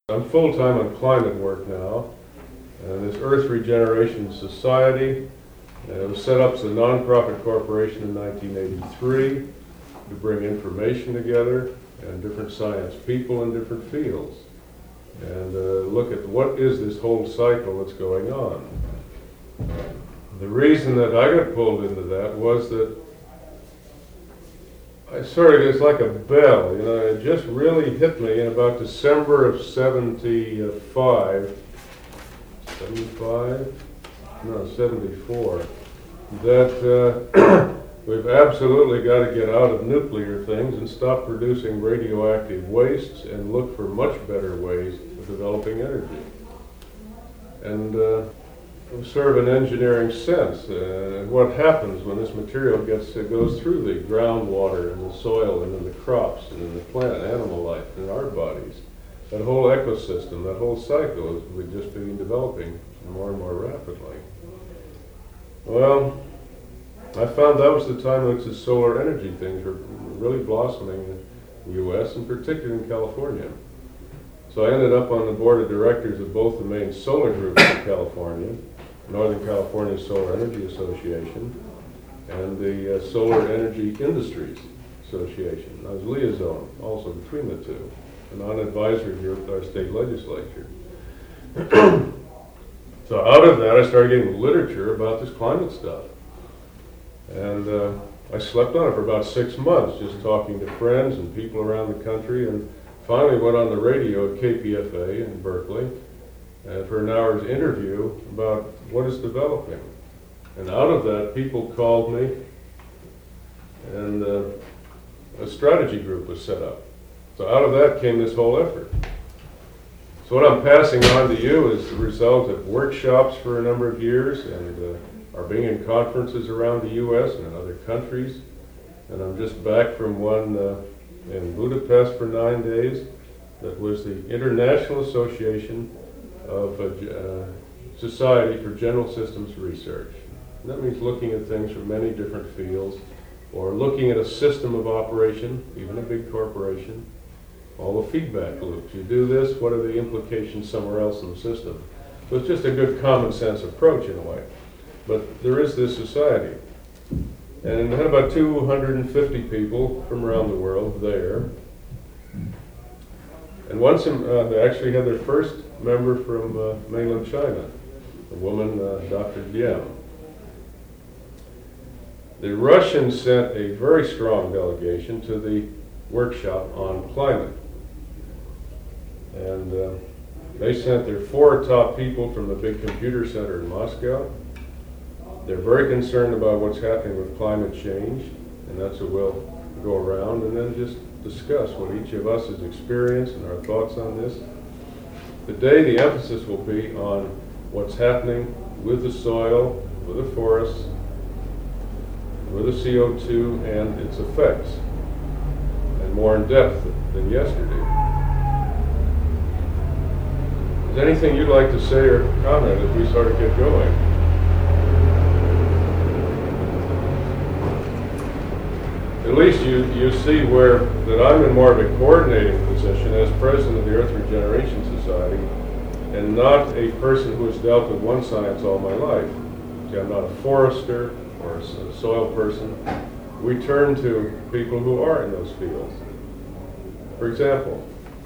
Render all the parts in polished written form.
I'm full-time on climate work now, and this Earth Regeneration Society was set up as a non-profit corporation in 1983 to bring information together and different science people in different fields and look at what is this whole cycle that's going on. The reason that I got pulled into that was that it's like a bell, it just really hit me in about December of 74, that we've absolutely got to get out of nuclear things and stop producing radioactive wastes and look for much better ways of developing energy. And sort of an engineering sense, what happens when this material goes through the groundwater and the soil and in the crops and in the plant animal life in our bodies. That whole ecosystem, that whole cycle we've just been developing more and more rapidly. Well, I found that was the time that the solar energy things were really blossoming in the U.S. and particularly in California. So I ended up on the board of directors of both the main solar groups in California, Northern California Solar Energy Association, and the Solar Energy Industries Association. I was liaison also between the two, and on advisory group with our state legislature. So out of that I started getting literature about this climate stuff. And I slept on it for about 6 months, just talking to friends and people around the country, and finally went on the radio at KPFA in Berkeley for an hour's interview about what is developing. And out of that, people called me, and a strategy group was set up. So out of that came this whole effort. So what I'm passing on to you is the result of workshops for a number of years, and are being in conferences around the U.S. and in other countries. And I'm just back from one in Budapest for 9 days. That was the International Association of Society for General Systems Research. And that means looking at things from many different fields, or looking at a system of operation, even a big corporation, all the feedback loops. You do this, what are the implications somewhere else in the system? So it's just a good common sense approach in a way. But there is this society. And it had about 250 people from around the world there. And once they actually had their first member from mainland China, a woman, Dr. Diem. The Russians sent a very strong delegation to the workshop on climate. And they sent their 4 top people from the big computer center in Moscow. They're very concerned about what's happening with climate change, and that's what we'll go around and then just discuss what each of us has experienced and our thoughts on this. Today the emphasis will be on what's happening with the soil, with the forests, with the CO2 and its effects, and more in depth than yesterday. Is there anything you'd like to say or comment as we sort of get going? At least you see where that I'm in more of a coordinating position as president of the Earth Regeneration Society, and not a person who has dealt with one science all my life. See, I'm not a forester or a soil person. We turn to people who are in those fields. For example,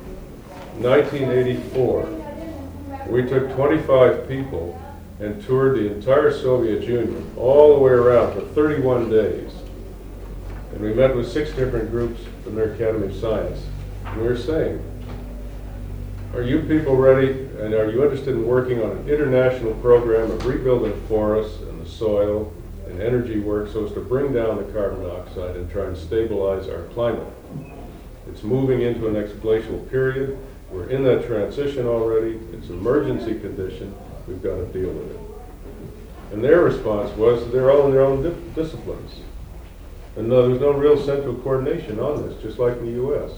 1984, we took 25 people and toured the entire Soviet Union all the way around for 31 days. And we met with 6 different groups from their Academy of Science. And we were saying, are you people ready, and are you interested in working on an international program of rebuilding forests and the soil and energy work so as to bring down the carbon dioxide and try and stabilize our climate? It's moving into a next glacial period. We're in that transition already. It's an emergency condition. We've got to deal with it. And their response was they're all in their own disciplines. And no, there's no real central coordination on this, just like in the U.S.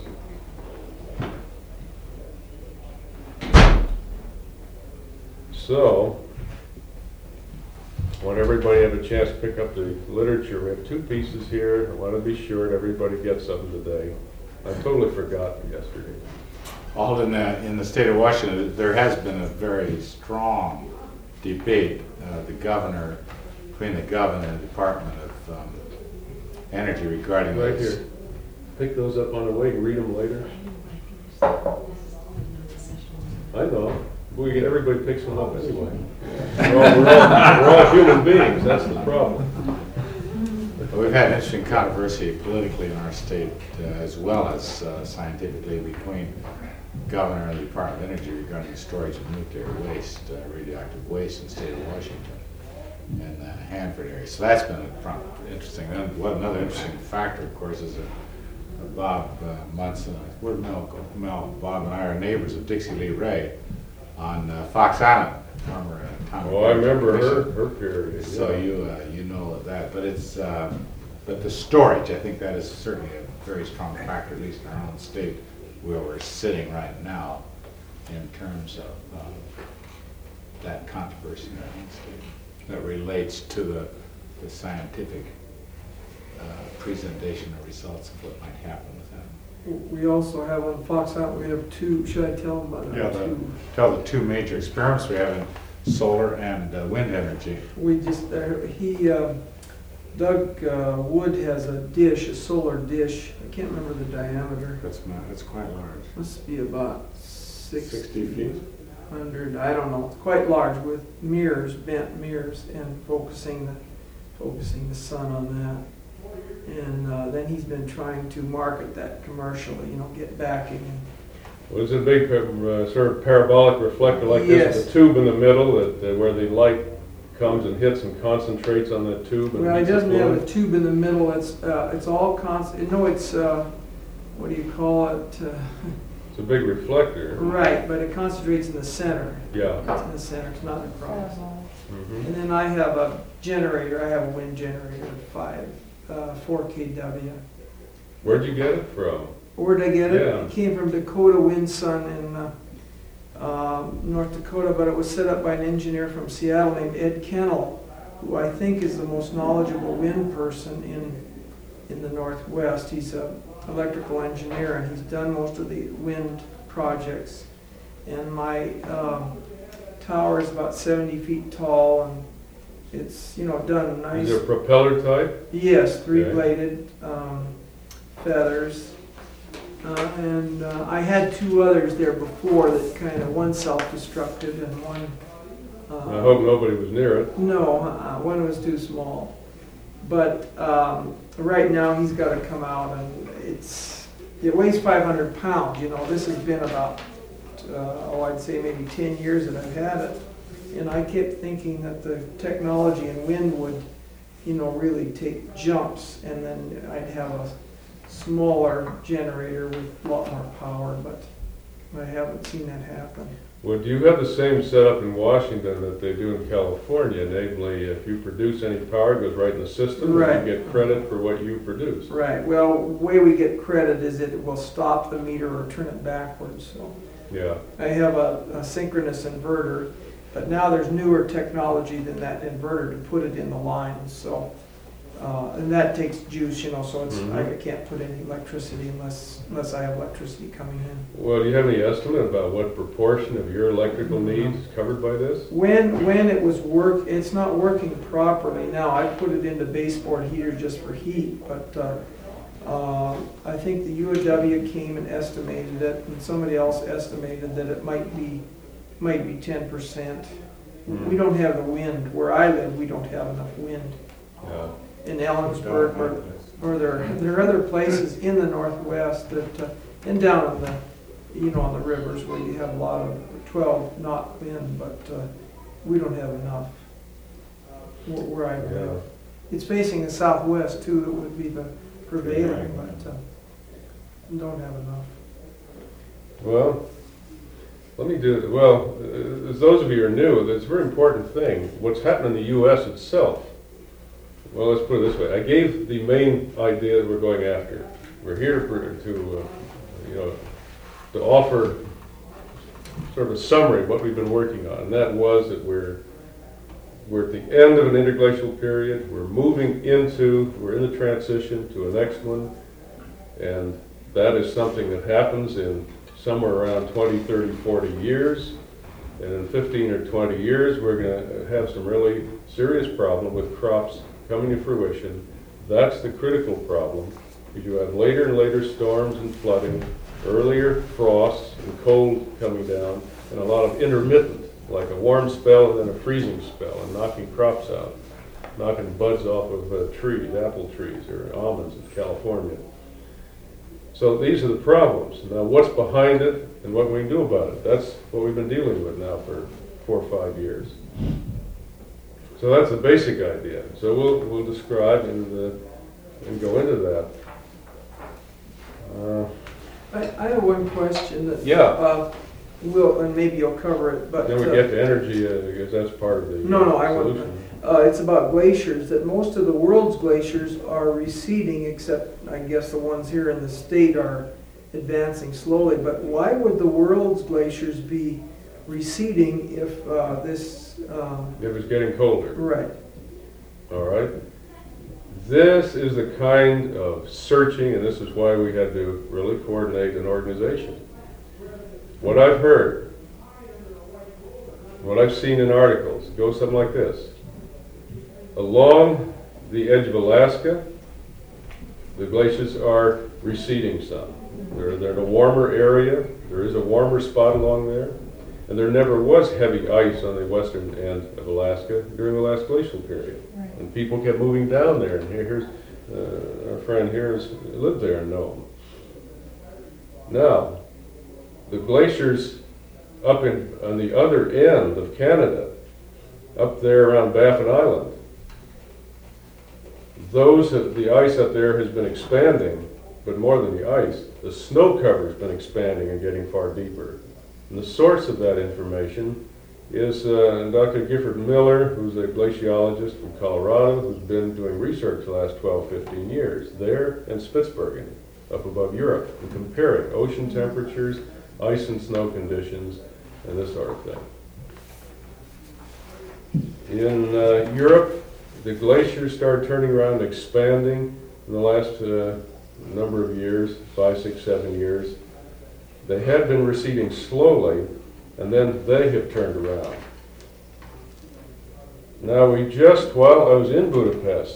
So, I want everybody to have a chance to pick up the literature. We have 2 pieces here. I want to be sure everybody gets something today. I totally forgot yesterday. Alden, in the state of Washington, there has been a very strong debate between the governor and the Department of Energy regarding Right this. here. Pick those up on the way and read them later. I know. Everybody picks them up anyway. We're all human beings. That's the problem. We've had an interesting controversy politically in our state as well as scientifically between governor and the Department of Energy regarding the storage of nuclear waste, radioactive waste in the state of Washington and the Hanford area. So that's been interesting. And another interesting factor, of course, is Bob Munson. Where'd Mel go? Bob and I are neighbors of Dixie Lee Ray on Fox Island, former town. Oh, I remember her period. So you know that, but it's but the storage, I think that is certainly a very strong factor, at least in our own state, where we're sitting right now, in terms of that controversy in our own state that relates to the scientific presentation of results of what might happen with that. We also have on Fox Island, we have two, should I tell them about it? Yeah, tell the two major experiments we have in solar and wind energy. We just, Doug Wood has a dish, a solar dish. I can't remember the diameter. That's quite large. Must be about 60 feet? 100, I don't know. It's quite large with mirrors, bent mirrors, and focusing the sun on that. And then he's been trying to market that commercially, get backing. Was it a big sort of parabolic reflector like this with a tube in the middle where the light comes and hits and concentrates on that tube? And Well, it doesn't have a tube in the middle. It's all constant. No, it's what do you call it? It's a big reflector. Right, but it concentrates in the center. Yeah. It's in the center. It's not across. Mm-hmm. And then I have a generator. I have a wind generator, 4 kW. Where'd you get it from? Where'd I get it? Yeah. It came from Dakota Wind Sun in North Dakota, but it was set up by an engineer from Seattle named Ed Kennel, who I think is the most knowledgeable wind person in the Northwest. He's an electrical engineer, and he's done most of the wind projects. And my tower is about 70 feet tall, and it's done nice. Is it a propeller type? Yes, 3-bladed feathers. And I had 2 others there before that one self-destructed and one... I hope nobody was near it. No, one was too small. But right now he's got to come out, and it weighs 500 pounds. This has been about, I'd say maybe 10 years that I've had it. And I kept thinking that the technology in wind would, really take jumps, and then I'd have a smaller generator with a lot more power, but I haven't seen that happen. Well, do you have the same setup in Washington that they do in California? Namely, if you produce any power, it goes right in the system, Right. and you get credit for what you produce. Right. Well, the way we get credit is it will stop the meter or turn it backwards. So Yeah. I have a synchronous inverter, but now there's newer technology than that inverter to put it in the line. So, and that takes juice, so it's I can't put any electricity unless I have electricity coming in. Well, do you have any estimate about what proportion of your electrical needs is covered by this? When it's not working properly now. I put it into baseboard heater just for heat, but I think the UAW came and estimated it, and somebody else estimated that it might be 10%. We don't have the wind where I live. We don't have enough wind. Yeah. In Ellensburg, or there are other places in the Northwest that, and down on on the rivers where you have a lot of 12 knot wind, but we don't have enough where I live. Yeah. It's facing the southwest too. That would be the prevailing, but don't have enough. Well, let me do it. Well, as those of you who are new, it's a very important thing. What's happened in the U.S. itself. Well, let's put it this way. I gave the main idea that we're going after. We're here to offer sort of a summary of what we've been working on, and that was that we're at the end of an interglacial period. We're in the transition to a next one, and that is something that happens in somewhere around 20, 30, 40 years. And in 15 or 20 years, we're going to have some really serious problem with crops coming to fruition. That's the critical problem, because you have later and later storms and flooding, earlier frosts and cold coming down, and a lot of intermittent, like a warm spell and then a freezing spell, and knocking crops out, knocking buds off of trees, apple trees or almonds in California. So these are the problems. Now what's behind it and what we can do about it? That's what we've been dealing with now for 4 or 5 years. So that's the basic idea. So we'll describe and go into that. I have one question that. Yeah. And maybe you'll cover it, but. Then we get to energy, because that's part of the No, I want, solution. it's about glaciers, that most of the world's glaciers are receding, except I guess the ones here in the state are advancing slowly. But why would the world's glaciers be receding if this, It was getting colder. right, All right. This is the kind of searching, and this is why we had to really coordinate an organization. What I've heard, what I've seen in articles, goes something like this. Along the edge of Alaska, the glaciers are receding some. They're in a warmer area. There is a warmer spot along there. And there never was heavy ice on the western end of Alaska during the last glacial period. Right. And people kept moving down there. And here's our friend here has lived there and know them. Now, the glaciers up on the other end of Canada, up there around Baffin Island, the ice up there has been expanding, but more than the ice, the snow cover has been expanding and getting far deeper. And the source of that information is Dr. Gifford Miller, who's a glaciologist from Colorado, who's been doing research the last 12, 15 years there in Spitsbergen, up above Europe, and comparing ocean temperatures, ice and snow conditions, and this sort of thing. In Europe, the glaciers started turning around and expanding in the last number of years, 5, 6, 7 years. They had been receding slowly, and then they have turned around. Now while I was in Budapest,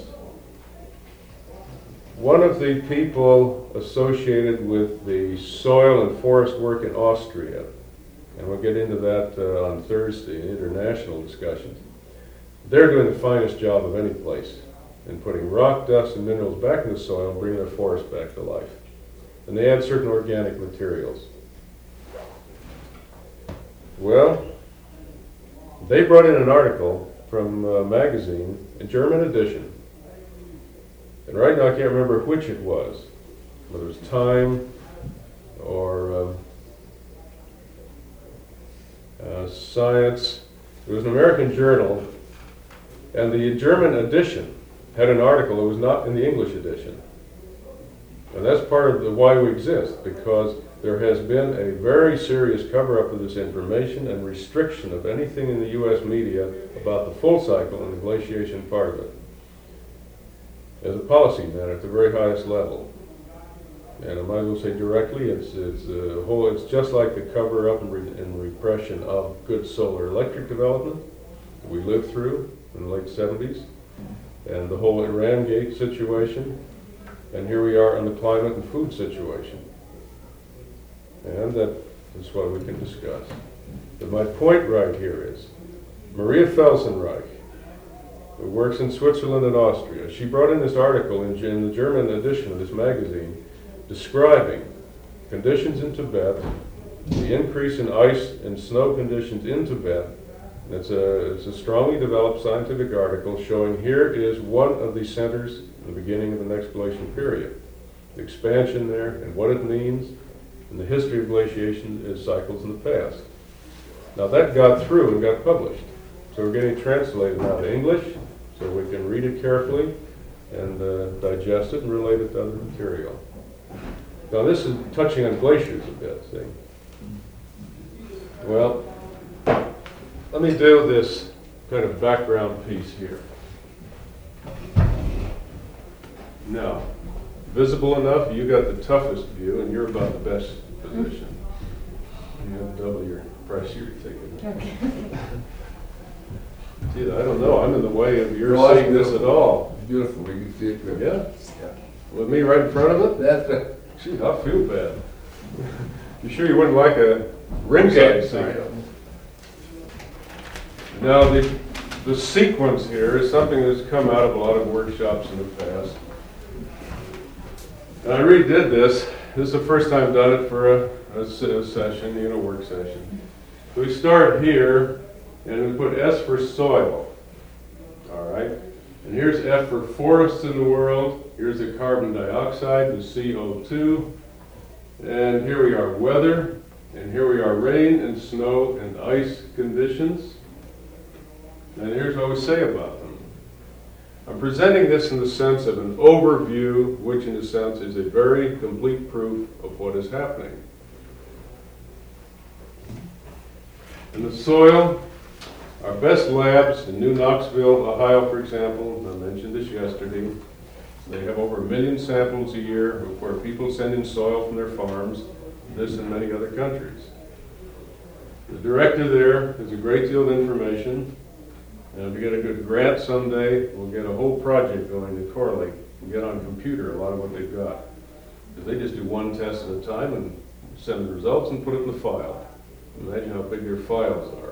one of the people associated with the soil and forest work in Austria, and we'll get into that on Thursday in international discussions, they're doing the finest job of any place in putting rock, dust, and minerals back in the soil and bringing their forest back to life. And they add certain organic materials. Well, they brought in an article from a magazine, a German edition. And right now I can't remember which it was, whether it was Time or Science. It was an American journal, and the German edition had an article that was not in the English edition. And that's part of why we exist, because there has been a very serious cover-up of this information and restriction of anything in the U.S. media about the full cycle and the glaciation part of it. As a policy matter at the very highest level. And I might as well say directly, it's just like the cover-up and repression of good solar electric development that we lived through in the late 70s, and the whole Iran Gate situation, and here we are on the climate and food situation. And that is what we can discuss. But my point right here is, Maria Felsenreich, who works in Switzerland and Austria, she brought in this article in the German edition of this magazine describing conditions in Tibet, the increase in ice and snow conditions in Tibet. And it's a strongly developed scientific article showing here is one of the centers in the beginning of the next glacial period. The expansion there and what it means, and the history of glaciation is cycles in the past. Now that got through and got published. So we're getting translated now to English, so we can read it carefully and digest it and relate it to other material. Now this is touching on glaciers a bit, see? Well, let me do this kind of background piece here. Now, visible enough, you got the toughest view and you're about the best position. your price of your ticket. Okay. Gee, I don't know, I'm in the way of your No, I seeing this at all. It's beautiful, we can see it good. Yeah? Yeah. With me right in front of it? That's it. Gee, I feel bad. You sure you wouldn't like a ringside seat? Now, the sequence here is something that's come out of a lot of workshops in the past. And I redid this. This is the first time I've done it for a session, a work session. So we start here, and we put S for soil. All right? And here's F for forests in the world. Here's the carbon dioxide, the CO2. And here we are, weather. And here we are, rain and snow and ice conditions. And here's what we say about them. I'm presenting this in the sense of an overview, which in a sense is a very complete proof of what is happening. In the soil, our best labs in New Knoxville, Ohio, for example, I mentioned this yesterday, they have over 1 million samples a year where people send in soil from their farms, this and many other countries. The director there has a great deal of information. And if we get a good grant someday, we'll get a whole project going to correlate and get on computer a lot of what they've got. Because they just do one test at a time and send the results and put it in the file. Imagine how big their files are.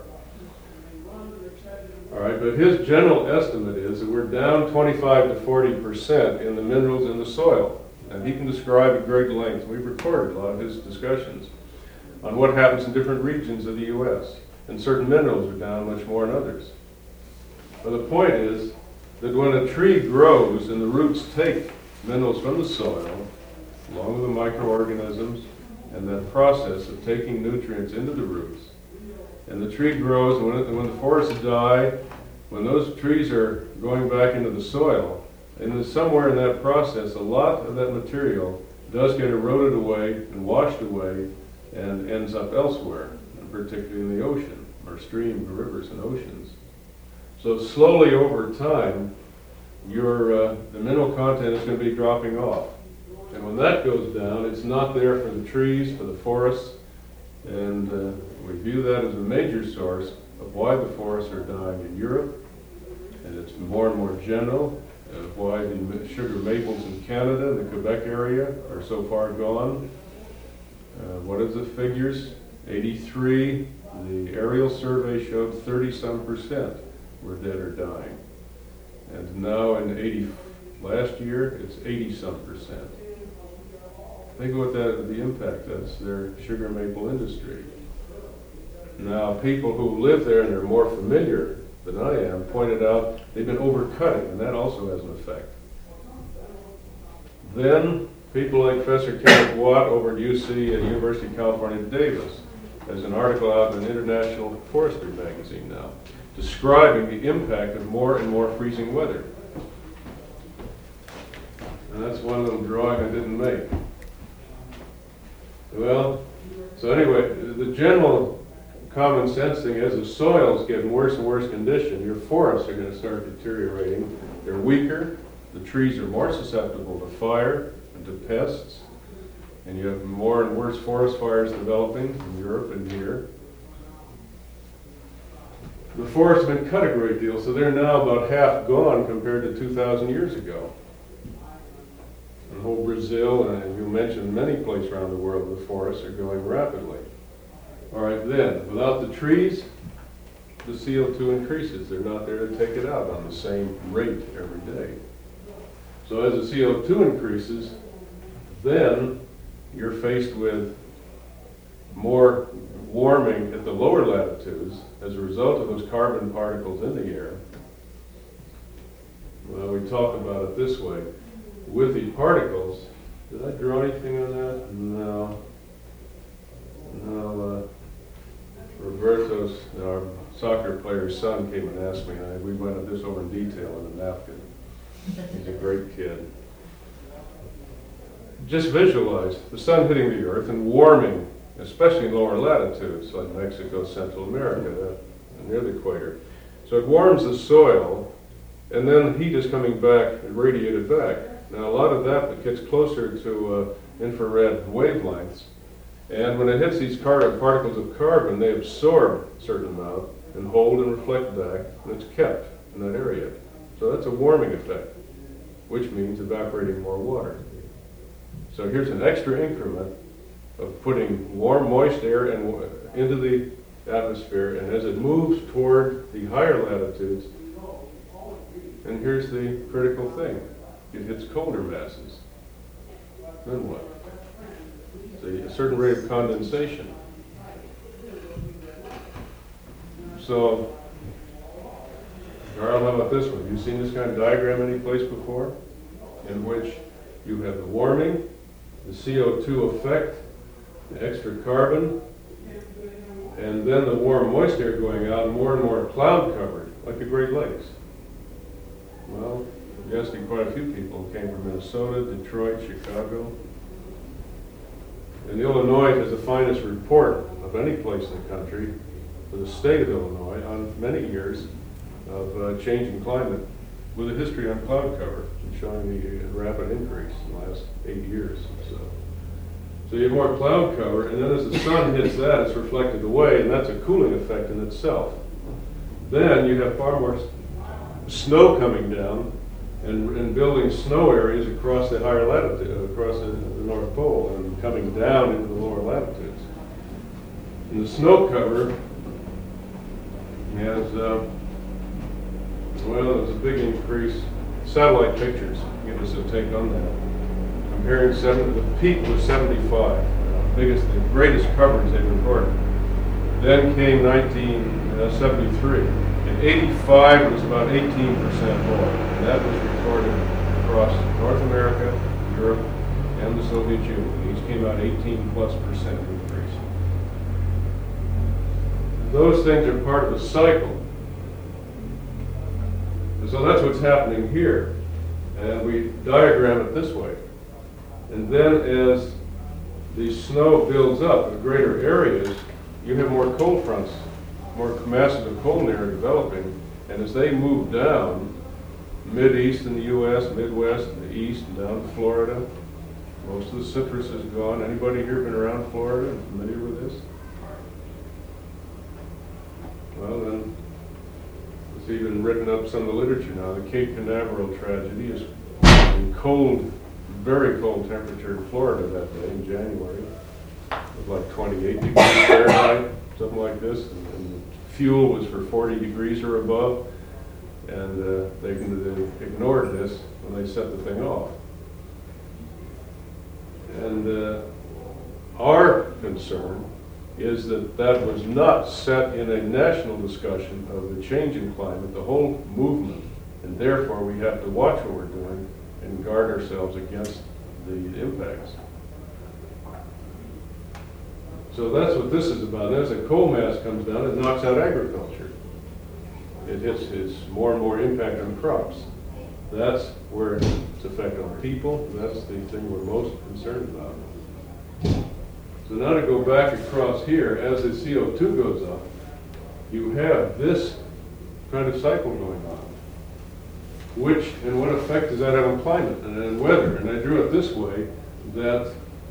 All right, but his general estimate is that we're down 25 to 40% in the minerals in the soil. And he can describe at great length, we've recorded a lot of his discussions, on what happens in different regions of the U.S. And certain minerals are down much more than others. But the point is that when a tree grows and the roots take minerals from the soil, along with the microorganisms, and that process of taking nutrients into the roots, and the tree grows, and when the forests die, when those trees are going back into the soil, and somewhere in that process, a lot of that material does get eroded away and washed away and ends up elsewhere, particularly in the ocean, or streams, or rivers and oceans. So slowly over time, the mineral content is going to be dropping off. And when that goes down, it's not there for the trees, for the forests, and we view that as a major source of why the forests are dying in Europe, and it's more and more general, why the sugar maples in Canada, the Quebec area, are so far gone. What is the figures? 83, the aerial survey showed 30-some% were dead or dying. And now last year, it's 80-some%. Think about the impact that's their sugar maple industry. Now, people who live there and are more familiar than I am pointed out they've been overcutting, and that also has an effect. Then, people like Professor Kenneth Watt over at UC at University of California, Davis, has an article out in International Forestry magazine now, describing the impact of more and more freezing weather. And that's one little drawing I didn't make. Well, so anyway, the general common sense thing is the soils get in worse and worse condition. Your forests are going to start deteriorating. They're weaker. The trees are more susceptible to fire and to pests. And you have more and worse forest fires developing in Europe and here. The forests have been cut a great deal, so they're now about half gone compared to 2,000 years ago. In whole Brazil, and you mentioned many places around the world, the forests are going rapidly. All right, then, without the trees, the CO2 increases. They're not there to take it out on the same rate every day. So as the CO2 increases, then you're faced with more warming at the lower latitudes as a result of those carbon particles in the air. Well, we talk about it this way. With the particles, did I draw anything on that? No. No, Roberto's, our soccer player's son came and asked me, and we went at this over in detail in a napkin. He's a great kid. Just visualize the sun hitting the earth and warming, especially in lower latitudes like Mexico, Central America, near the equator. So it warms the soil, and then heat is coming back and radiated back. Now a lot of that gets closer to infrared wavelengths, And when it hits these particles of carbon, they absorb a certain amount and hold and reflect back, and it's kept in that area. So that's a warming effect, which means evaporating more water. So here's an extra increment of putting warm, moist air into the atmosphere, and as it moves toward the higher latitudes, and here's the critical thing, it hits colder masses. Then what? So a certain rate of condensation. So, Carl, how about this one? Have you seen this kind of diagram any place before? In which you have the warming, the CO2 effect, the extra carbon, and then the warm, moist air going out, more and more cloud covered, like the Great Lakes. Well, I'm guessing quite a few people came from Minnesota, Detroit, Chicago. And Illinois has the finest report of any place in the country for the state of Illinois on many years of changing climate with a history on cloud cover and showing the rapid increase in the last 8 years. So you have more cloud cover, and then as the sun hits that, it's reflected away, and that's a cooling effect in itself. Then you have far more snow coming down and building snow areas across the higher latitude, across the North Pole, and coming down into the lower latitudes. And the snow cover has, well, there's a big increase. Satellite pictures give us a take on that. Comparing the peak was 75, the greatest coverage they've recorded. Then came 1973. In 85, it was about 18% more. And that was recorded across North America, Europe, and the Soviet Union. Each came out 18+% increase. Those things are part of a cycle. And so that's what's happening here. And we diagram it this way. And then as the snow builds up in greater areas, you have more cold fronts, more masses of cold air developing. And as they move down, mid-east in the U.S., Midwest, and the east, and down to Florida, most of the citrus is gone. Anybody here been around Florida and familiar with this? Well, then, it's even written up some of the literature now. The Cape Canaveral tragedy is in cold, very cold temperature in Florida that day in January. It was like 28 degrees Fahrenheit, something like this. And the fuel was for 40 degrees or above. And they ignored this when they set the thing off. And our concern is that that was not set in a national discussion of the change in climate, the whole movement, and therefore we have to watch what we're doing and guard ourselves against the impacts. So that's what this is about. As a coal mass comes down, it knocks out agriculture. It hits more and more impact on crops. That's where it's effect on people. That's the thing we're most concerned about. So now to go back across here, as the CO2 goes up, you have this kind of cycle going on. Which, and what effect does that have on climate and weather? And I drew it this way, that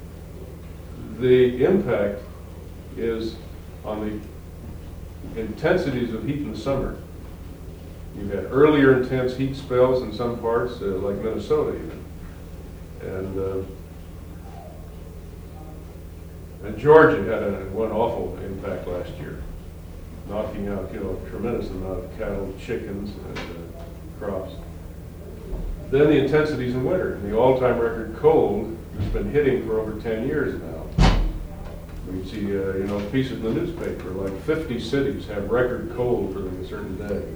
the impact is on the intensities of heat in the summer. You've had earlier intense heat spells in some parts, like Minnesota even. And Georgia had one awful impact last year, knocking out, a tremendous amount of cattle, chickens, and crops. Then the intensities in winter. The all-time record cold has been hitting for over 10 years now. We see, pieces in the newspaper, like 50 cities have record cold for a certain day.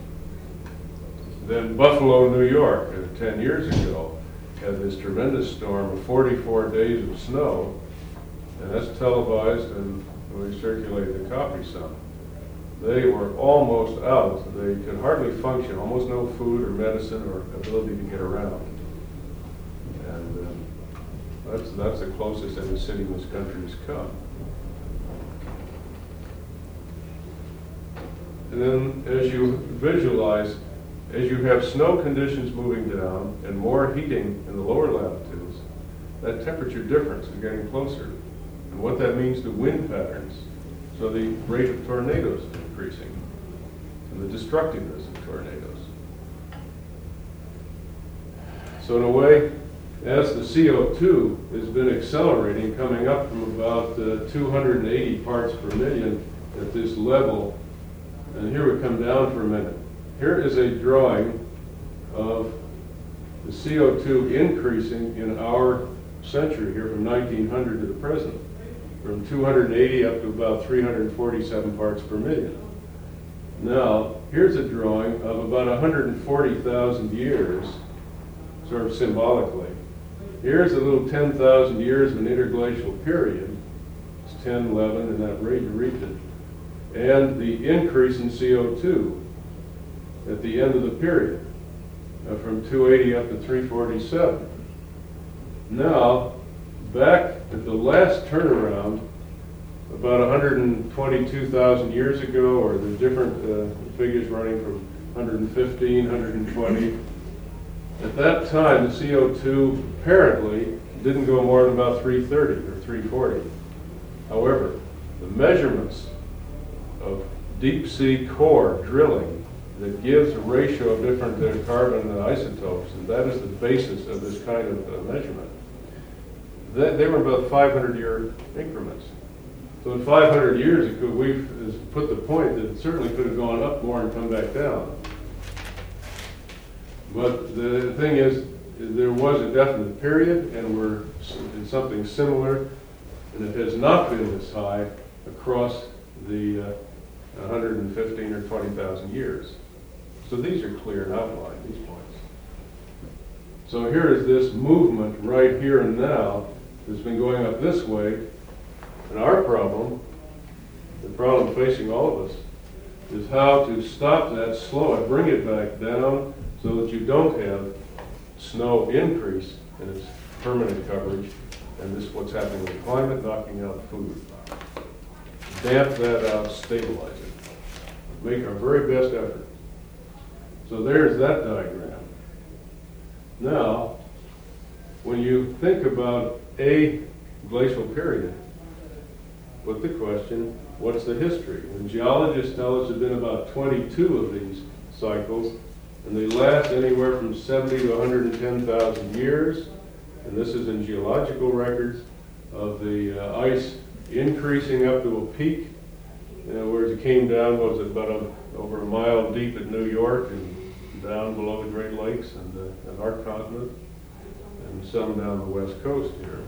Then Buffalo, New York, 10 years ago, had this tremendous storm of 44 days of snow, and that's televised, and we circulated the copy some. They were almost out. They could hardly function, almost no food or medicine or ability to get around. And that's the closest any city in this country has come. And then as you visualize, as you have snow conditions moving down and more heating in the lower latitudes, that temperature difference is getting closer. and what that means to wind patterns. So the rate of tornadoes is increasing, and the destructiveness of tornadoes. So in a way, as the CO2 has been accelerating, coming up from about 280 parts per million at this level, and here we come down for a minute. Here is a drawing of the CO2 increasing in our century here from 1900 to the present, from 280 up to about 347 parts per million. Now, here's a drawing of about 140,000 years, sort of symbolically. Here's a little 10,000 years of an interglacial period. It's 10, 11 in that region. And the increase in CO2 at the end of the period, from 280 up to 347. Now, back at the last turnaround, about 122,000 years ago, or the different figures running from 115, 120, at that time the CO2 apparently didn't go more than about 330 or 340. However, the measurements of deep sea core drilling that gives a ratio of different carbon isotopes, and that is the basis of this kind of measurement. They were about 500-year increments. So in 500 years, we've put the point that it certainly could have gone up more and come back down. But the thing is, there was a definite period, and we're in something similar, and it has not been this high across the 115 or 20,000 years. So these are clear and outlined, these points. So here is this movement right here and now that's been going up this way, and our problem, the problem facing all of us, is how to stop that, slow it, bring it back down so that you don't have snow increase in its permanent coverage, and this is what's happening with climate, knocking out food. Damp that out, stabilize it. Make our very best effort. So there's that diagram. Now, when you think about a glacial period, put the question, what's the history? And geologists tell us there have been about 22 of these cycles, and they last anywhere from 70 to 110,000 years. And this is in geological records of the ice increasing up to a peak, where it came down, what was it, about over a mile deep at New York and down below the Great Lakes and our continent, and some down the west coast here.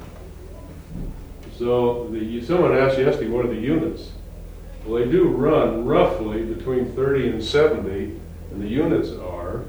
So someone asked yesterday, what are the units? Well, they do run roughly between 30 and 70, and the units are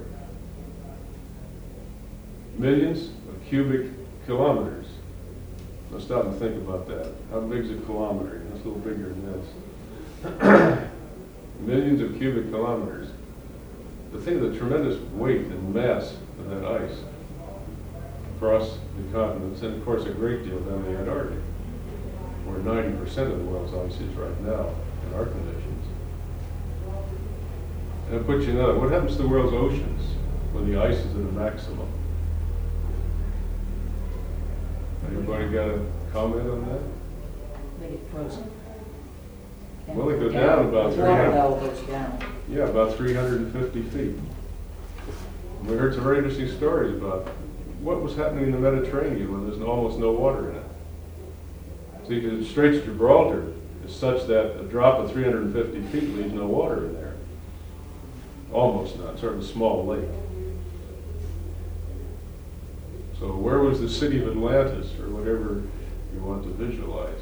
millions of cubic kilometers. Now stop and think about that. How big is a kilometer? It's a little bigger than this. Millions of cubic kilometers. The thing of the tremendous weight and mass of that ice across the continents, and of course a great deal down the Antarctic, where 90% of the world's ice is right now in our conditions. And I'll put you another, what happens to the world's oceans when the ice is at a maximum? Anybody got a comment on that? They get frozen. Well, they go down about The water 300. level goes down. Yeah, about 350 feet. We heard some very interesting stories about what was happening in the Mediterranean when there's almost no water in it. See, the Straits of Gibraltar is such that a drop of 350 feet leaves no water in there. Almost none, sort of a small lake. So where was the city of Atlantis, or whatever you want to visualize?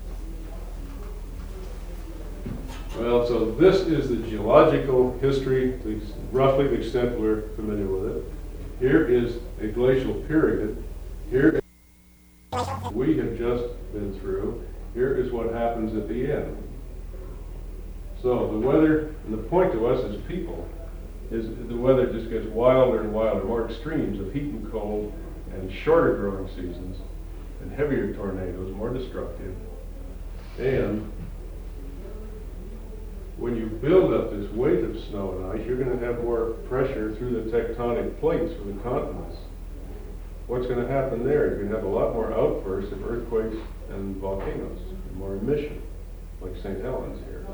Well, so this is the geological history, roughly the extent we're familiar with it. Here is a glacial period. Here is what we have just been through. Here is what happens at the end. So the weather, and the point to us as people, is the weather just gets wilder and wilder, more extremes of heat and cold, and shorter growing seasons, and heavier tornadoes, more destructive. And when you build up this weight of snow and ice, you're going to have more pressure through the tectonic plates for the continents. What's going to happen there? You're going to have a lot more outbursts of earthquakes and volcanoes, more emission, like St. Helens here.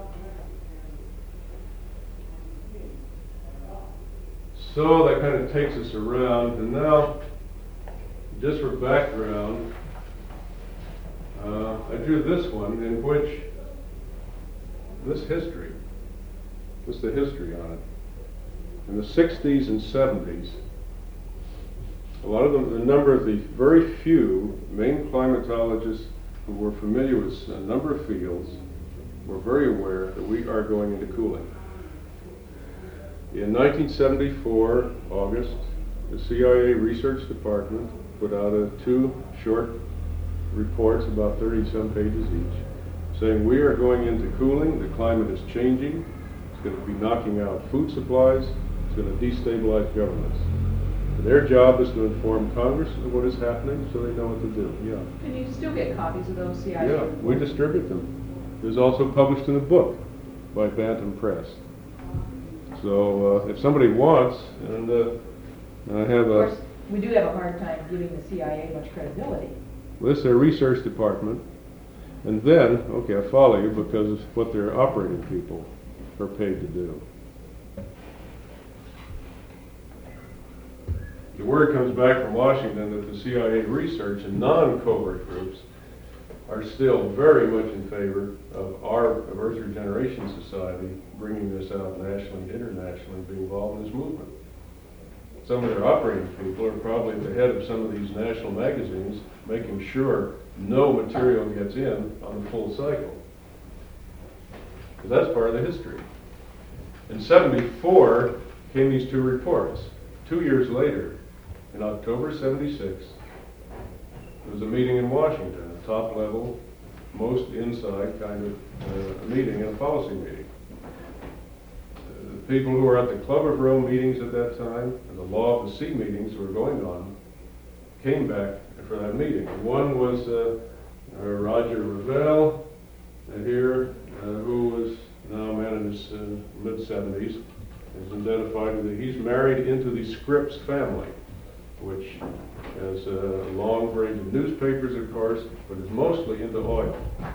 So that kind of takes us around, and now, just for background, I drew this one in which this history, this is the history on it. In the 60s and 70s, a lot of them, a number of the very few main climatologists who were familiar with a number of fields were very aware that we are going into cooling. In 1974, August, the CIA Research Department put out two short reports, about 30-some pages each, saying we are going into cooling, the climate is changing, it's going to be knocking out food supplies, it's going to destabilize governments. And their job is to inform Congress of what is happening so they know what to do. Yeah. And you still get copies of those CIA Yeah, reports? we distribute them. It was also published in a book by Bantam Press. So if somebody wants, and I have Of a, course, we do have a hard time giving the CIA much credibility. this is their research department, and then, okay, I follow you because it's what their operating people are paid to do. The word comes back from Washington that the CIA research and non-covert groups are still very much in favor of our Earth Regeneration Society bringing this out nationally and internationally, being involved in this movement. Some of their operating people are probably at the head of some of these national magazines, making sure no material gets in on the full cycle. Because that's part of the history. In '74 came these two reports. 2 years later, in October '76, there was a meeting in Washington, a top level, most inside kind of a meeting, a policy meeting. The people who were at the Club of Rome meetings at that time and the Law of the Sea meetings were going on came back for that meeting. One was Roger Revelle here, who was now a man in his mid-70s, is identified that he's married into the Scripps family, which has a long range of newspapers, of course, but is mostly into oil.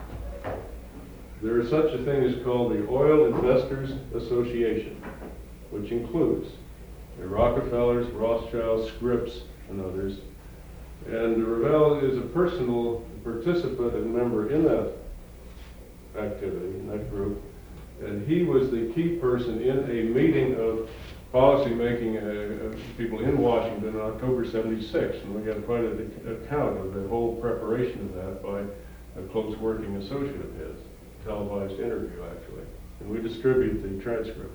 There is such a thing as called the Oil Investors Association, which includes the Rockefellers, Rothschilds, Scripps, and others. And Revelle is a personal participant and member in that activity, in that group. And he was the key person in a meeting of policy-making people in Washington on October '76. And we got quite an account of the whole preparation of that by a close working associate of his, televised interview, actually. And we distributed the transcript.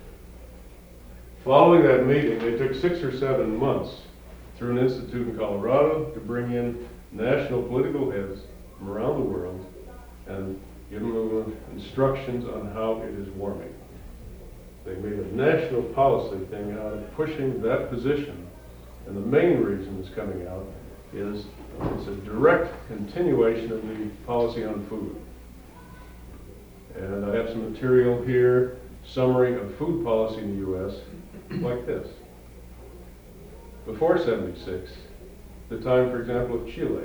Following that meeting, they took 6 or 7 months through an institute in Colorado to bring in national political heads from around the world and give them instructions on how it is warming. They made a national policy thing out of pushing that position, and the main reason it's coming out is it's a direct continuation of the policy on food. And I have some material here, summary of food policy in the U.S., like this. Before '76, the time, for example, of Chile,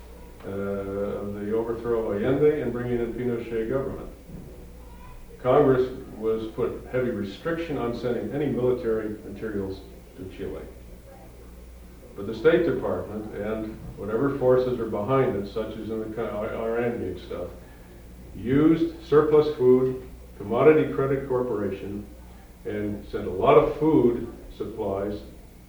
of the overthrow of Allende and bringing in Pinochet government. Congress was put heavy restriction on sending any military materials to Chile. But the State Department and whatever forces are behind it, such as in the Iran stuff, used surplus food, Commodity Credit Corporation, and sent a lot of food supplies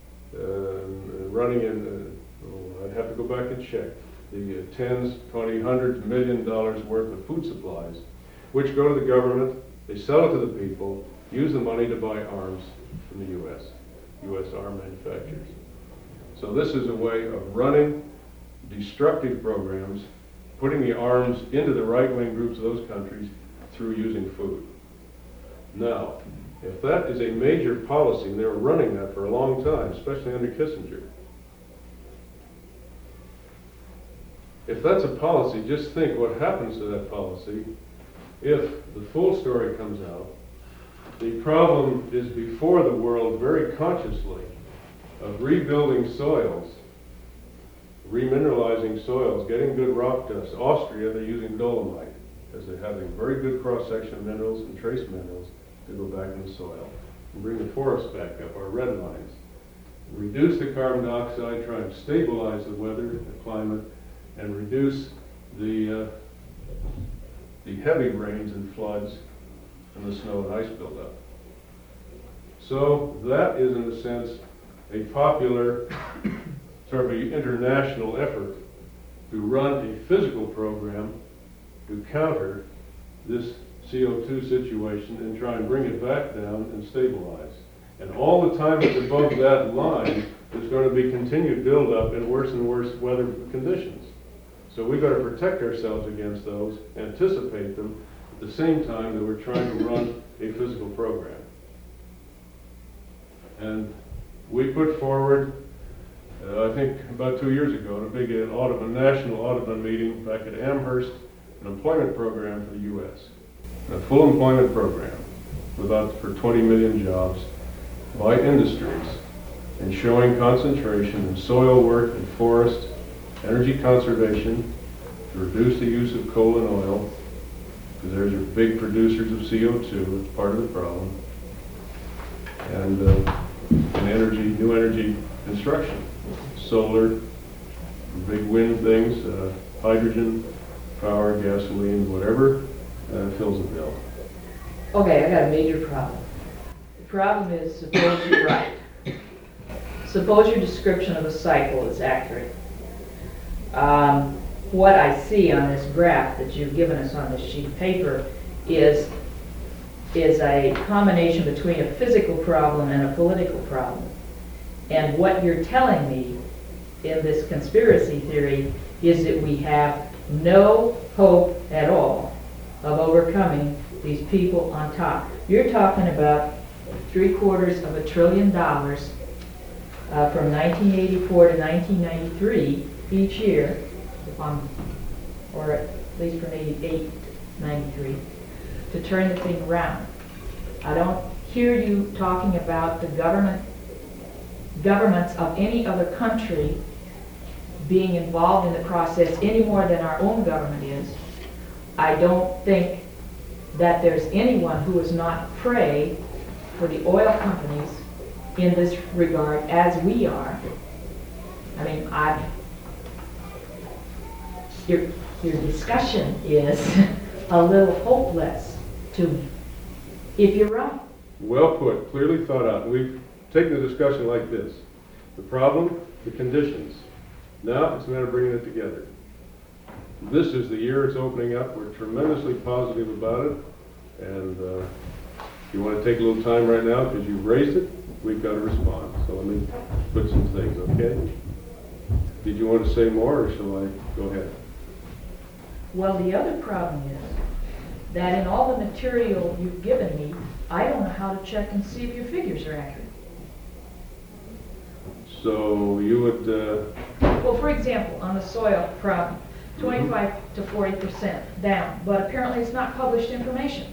running in, I'd have to go back and check, the tens, 20, hundreds, $1 million worth of food supplies, which go to the government, they sell it to the people, use the money to buy arms from the U.S. arm manufacturers. So this is a way of running destructive programs, putting the arms into the right-wing groups of those countries through using food. Now, if that is a major policy, and they were running that for a long time, especially under Kissinger, if that's a policy, just think what happens to that policy if the full story comes out. The problem is before the world very consciously of rebuilding soils remineralizing soils, getting good rock dust. Austria, they're using dolomite because they have a very good cross-section of minerals and trace minerals to go back in the soil and bring the forests back up, our red lines. Reduce the carbon dioxide, try and stabilize the weather, the climate, and reduce the heavy rains and floods and the snow and ice buildup. So that is, in a sense, a popular, sort of an international effort to run a physical program to counter this CO2 situation and try and bring it back down and stabilize. And all the time it's above that line, there's going to be continued buildup and worse weather conditions. So we've got to protect ourselves against those, anticipate them, at the same time that we're trying to run a physical program. And we put forward, I think about 2 years ago, in a big national Audubon meeting back at Amherst, an employment program for the U.S. A full employment program for 20 million jobs by industries, and showing concentration in soil work and forest, energy conservation, to reduce the use of coal and oil, because those are big producers of CO2, it's part of the problem, and new energy construction, solar, big wind things, hydrogen, power, gasoline, whatever, fills the bill. Okay, I got a major problem. The problem is, suppose you're right. Suppose your description of a cycle is accurate. What I see on this graph that you've given us on this sheet of paper is a combination between a physical problem and a political problem. And what you're telling me in this conspiracy theory is that we have no hope at all of overcoming these people on top. You're talking about $750 billion from 1984 to 1993 each year, or at least from 88 to 93, to turn the thing around. I don't hear you talking about the governments of any other country being involved in the process any more than our own government is. I don't think that there's anyone who is not prey for the oil companies in this regard as we are. I mean, your discussion is a little hopeless to me, if you're right. Well put, clearly thought out. We've taken the discussion like this. The problem, the conditions. Now it's a matter of bringing it together. This is the year it's opening up. We're tremendously positive about it. And if you want to take a little time right now because you've raised it, we've got to respond. So let me put some things, okay? Did you want to say more, or shall I go ahead? Well, the other problem is that in all the material you've given me, I don't know how to check and see if your figures are accurate. So you would... Well, for example, on the soil problem, 25 to 40% down, but apparently it's not published information.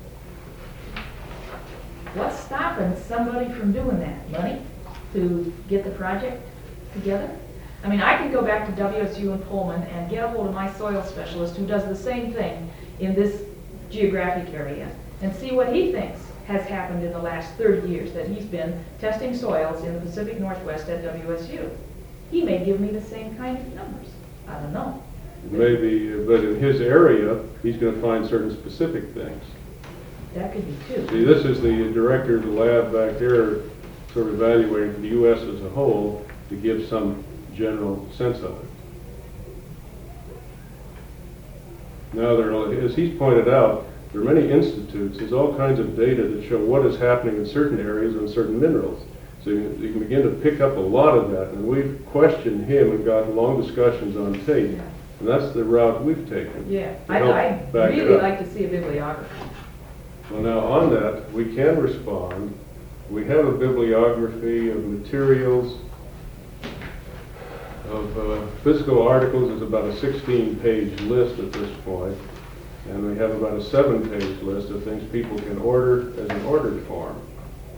What's stopping somebody from doing that? Money to get the project together? I mean, I can go back to WSU in Pullman and get a hold of my soil specialist who does the same thing in this geographic area and see what he thinks has happened in the last 30 years that he's been testing soils in the Pacific Northwest at WSU. He may give me the same kind of numbers. I don't know. Maybe, but in his area, he's going to find certain specific things. That could be too. See, this is the director of the lab back there sort of evaluating for the U.S. as a whole to give some general sense of it. Now, as he's pointed out, there are many institutes. There's all kinds of data that show what is happening in certain areas and certain minerals. So you can begin to pick up a lot of that. And we've questioned him and gotten long discussions on tape. And that's the route we've taken. Yeah, I'd really like to see a bibliography. Well, now on that, we can respond. We have a bibliography of materials, of physical articles. Is about a 16-page list at this point. And we have about a 7-page list of things people can order as an ordered form.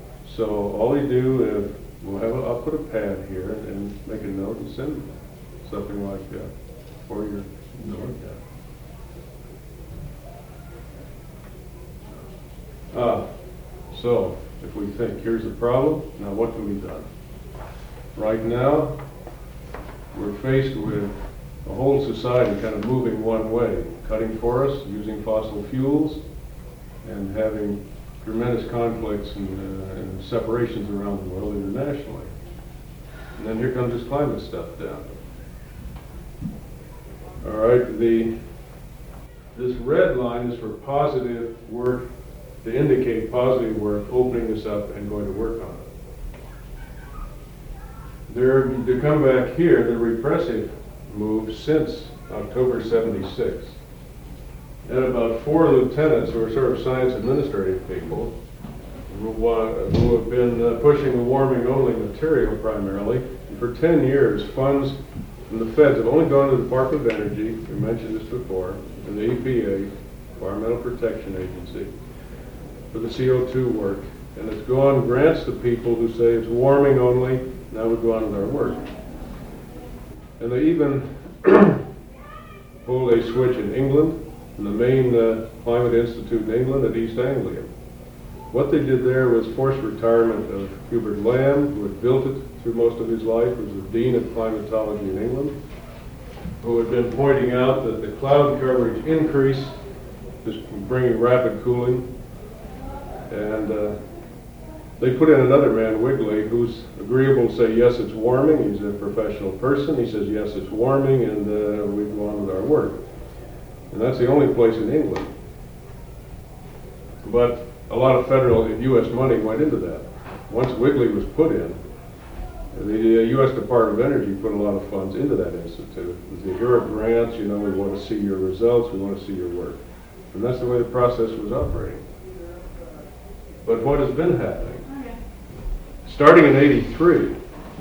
So all we do is, I'll put a pad here and make a note and something like 4 years north. So, if we think, here's the problem, now what can be done? Right now, we're faced with a whole society kind of moving one way, cutting forests, using fossil fuels, and having tremendous conflicts and separations around the world internationally. And then here comes this climate stuff down. All right, this red line is for positive work, to indicate positive work, opening this up and going to work on it. To come back here, the repressive move since October '76. And about 4 lieutenants who are sort of science administrative people who have been pushing the warming only material primarily. And for 10 years, funds from the feds have only gone to the Department of Energy, we mentioned this before, and the EPA, Environmental Protection Agency, for the CO2 work. And it's gone grants to people who say it's warming only, now we go on with our work. And they even pulled a switch in England, in the main climate institute in England at East Anglia. What they did there was force retirement of Hubert Lamb, who had built it through most of his life, who was the Dean of Climatology in England, who had been pointing out that the cloud coverage increase is bringing rapid cooling. And they put in another man, Wigley, who's agreeable to say, yes, it's warming. He's a professional person. He says, yes, it's warming, and we go on with our work. And that's the only place in England. But a lot of federal and U.S. money went into that. Once Wigley was put in, the U.S. Department of Energy put a lot of funds into that institute. With the Europe grants, we want to see your results, we want to see your work. And that's the way the process was operating. But what has been happening? Starting in '83,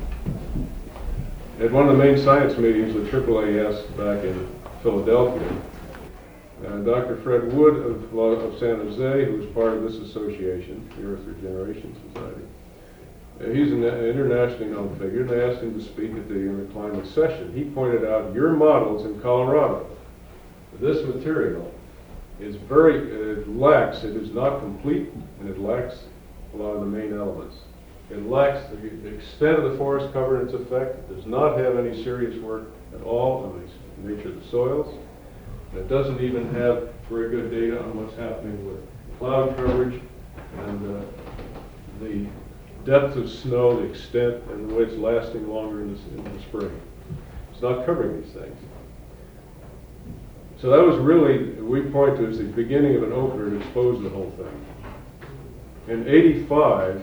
at one of the main science meetings with AAAS back in Philadelphia, Dr. Fred Wood of San Jose, who was part of this association, the Earth Regeneration Society, he's an internationally known figure, and they asked him to speak at the climate session. He pointed out your models in Colorado, this material is it is not complete, and it lacks a lot of the main elements. It lacks the extent of the forest cover and its effect. It does not have any serious work at all on the nature of the soils. And it doesn't even have very good data on what's happening with cloud coverage and the depth of snow, the extent, and the way it's lasting longer in the spring. It's not covering these things. So that was really, we point to as the beginning of an opener to expose the whole thing. In '85,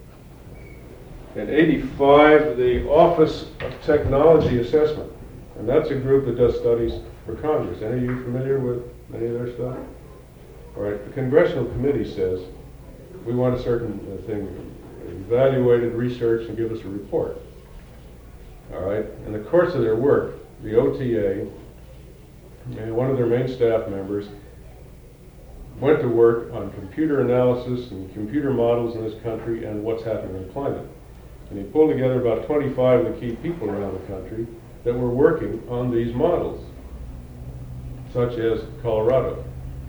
the Office of Technology Assessment, and that's a group that does studies for Congress. Any of you familiar with any of their stuff? All right, the Congressional Committee says, we want a certain thing evaluated, researched, and give us a report. All right, in the course of their work, the OTA, and one of their main staff members, went to work on computer analysis and computer models in this country and what's happening in climate. And he pulled together about 25 of the key people around the country that were working on these models, such as Colorado.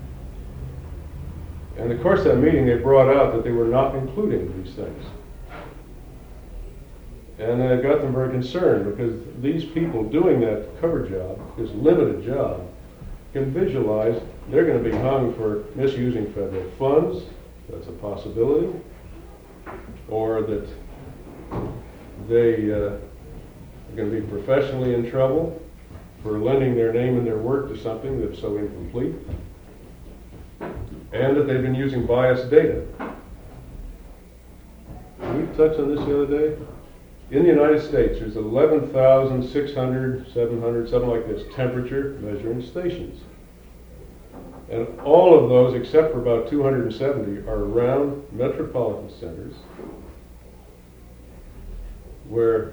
And in the course of that meeting, they brought out that they were not including these things. And it got them very concerned, because these people doing that cover job, this limited job, can visualize they're going to be hung for misusing federal funds. That's a possibility. Or that they are going to be professionally in trouble for lending their name and their work to something that's so incomplete. And that they've been using biased data. Did we touch on this the other day? In the United States, there's 11,600, 700, something like this, temperature measuring stations. And all of those, except for about 270, are around metropolitan centers where,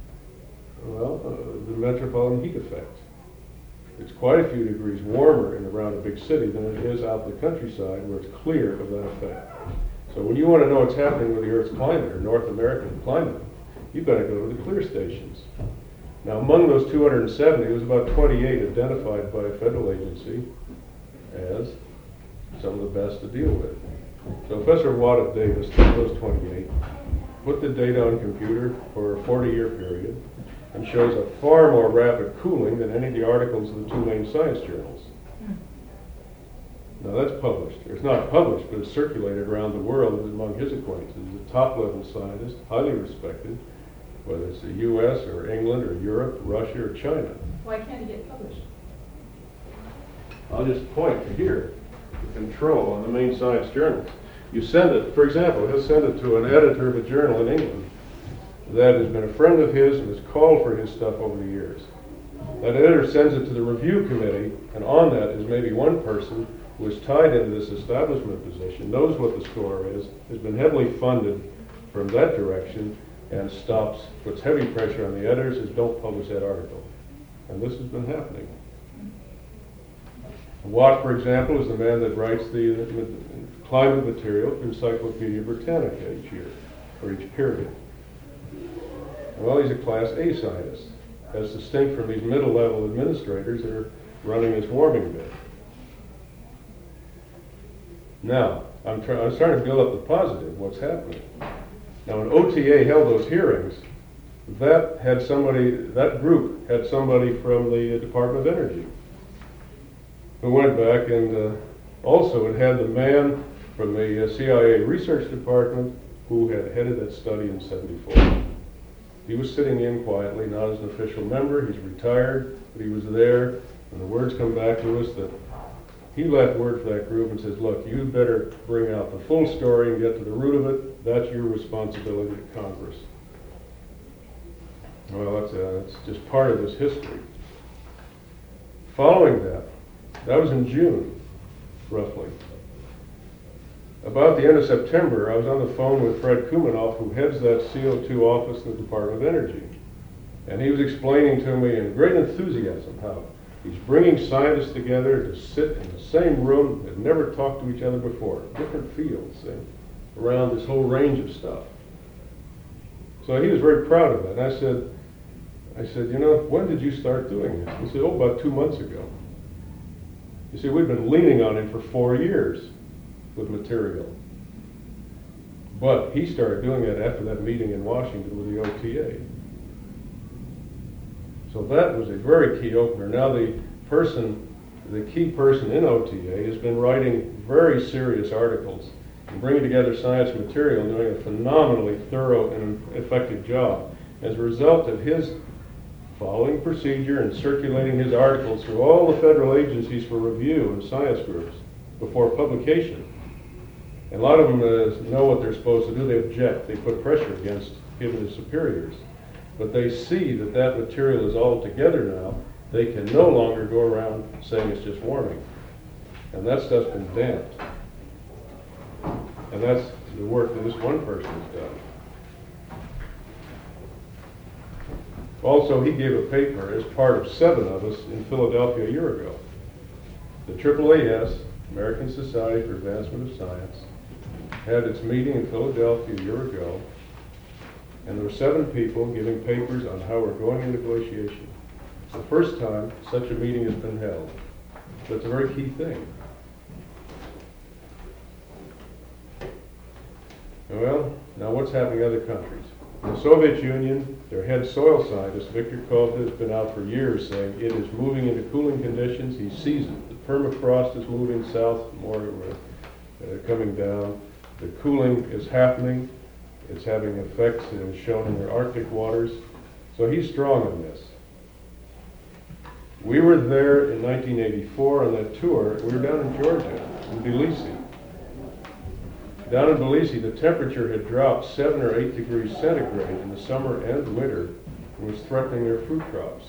the metropolitan heat effect. It's quite a few degrees warmer in around a big city than it is out in the countryside where it's clear of that effect. So when you want to know what's happening with the Earth's climate or North American climate, you've got to go to the clear stations. Now, among those 270, there was about 28 identified by a federal agency as some of the best to deal with. So Professor Watt Davis took those 28, put the data on a computer for a 40-year period, and shows a far more rapid cooling than any of the articles in the two main science journals. Now that's published. It's not published, but it's circulated around the world among his acquaintances. He's a top-level scientist, highly respected, whether it's the U.S. or England or Europe, Russia or China. Why can't it get published? I'll just point to here, the control on the main science journals. You send it, for example, he'll send it to an editor of a journal in England that has been a friend of his and has called for his stuff over the years. That editor sends it to the review committee, and on that is maybe one person who is tied into this establishment position, knows what the score is, has been heavily funded from that direction, and puts heavy pressure on the editors, says don't publish that article. And this has been happening. Watt, for example, is the man that writes the climate material for Encyclopedia Britannica each year, or each period. Well, he's a Class A scientist, as distinct from these middle-level administrators that are running this warming bit. Now, I'm starting to build up the positive, what's happening. Now, when OTA held those hearings, that group had somebody from the Department of Energy who went back and also it had the man from the CIA Research Department who had headed that study in '74. He was sitting in quietly, not as an official member. He's retired, but he was there, and the words come back to us that he left word for that group and says, look, you better bring out the full story and get to the root of it. That's your responsibility to Congress. Well, that's just part of this history. Following that was in June, roughly. About the end of September, I was on the phone with Fred Kumanoff, who heads that CO2 office in the Department of Energy. And he was explaining to me in great enthusiasm how he's bringing scientists together to sit in the same room that never talked to each other before, different fields, around this whole range of stuff. So he was very proud of that. And I said, you know, when did you start doing this? He said, about 2 months ago. You see, we've been leaning on him for 4 years with material. But he started doing it after that meeting in Washington with the OTA. So that was a very key opener. Now the key person in OTA has been writing very serious articles and bringing together science material and doing a phenomenally thorough and effective job. As a result of his following procedure and circulating his articles through all the federal agencies for review and science groups before publication. And a lot of them know what they're supposed to do. They object. They put pressure against him and his superiors. But they see that that material is all together now. They can no longer go around saying it's just warming. And that stuff's been damped. And that's the work that this one person has done. Also, he gave a paper as part of 7 of us in Philadelphia a year ago. The AAAS, American Society for Advancement of Science, had its meeting in Philadelphia a year ago, and there were 7 people giving papers on how we're going into glaciation. It's the first time such a meeting has been held. So it's a very key thing. Well, now what's happening in other countries? In the Soviet Union, their head soil scientist, Viktor Kovda, has been out for years saying it is moving into cooling conditions. He sees it. The permafrost is moving south, more coming down. The cooling is happening. It's having effects that is shown in the Arctic waters. So he's strong on this. We were there in 1984 on that tour. We were down in Georgia, in Tbilisi. Down in Tbilisi, the temperature had dropped 7 or 8 degrees centigrade in the summer and winter and was threatening their fruit crops.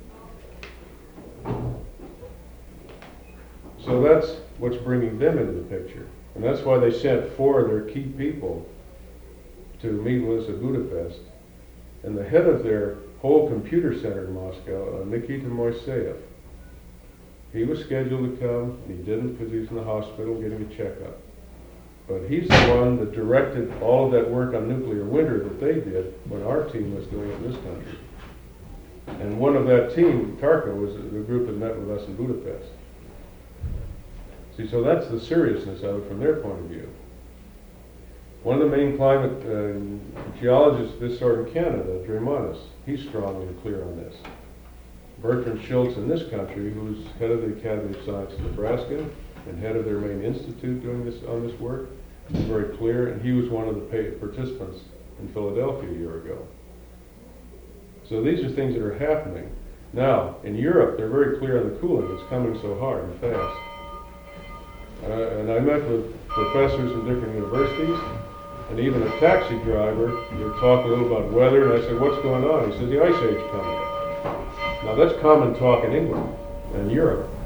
So that's what's bringing them into the picture. And that's why they sent 4 of their key people to meet with us at Budapest. And the head of their whole computer center in Moscow, Nikita Moiseyev, he was scheduled to come, and he didn't because he was in the hospital getting a checkup. But he's the one that directed all of that work on nuclear winter that they did when our team was doing it in this country. And one of that team, Tarka, was the group that met with us in Budapest. See, so that's the seriousness of it from their point of view. One of the main climate geologists of this sort in Canada, Dreymonis, he's strong and clear on this. Bertrand Schultz in this country, who's head of the Academy of Science in Nebraska and head of their main institute doing this on this work, is very clear, and he was one of the participants in Philadelphia a year ago. So these are things that are happening. Now, in Europe, they're very clear on the cooling. It's coming so hard and fast. And I met with professors in different universities, and even a taxi driver. We were talking a little about weather, and I said, "What's going on?" He said, "The Ice Age coming." Now that's common talk in England and Europe.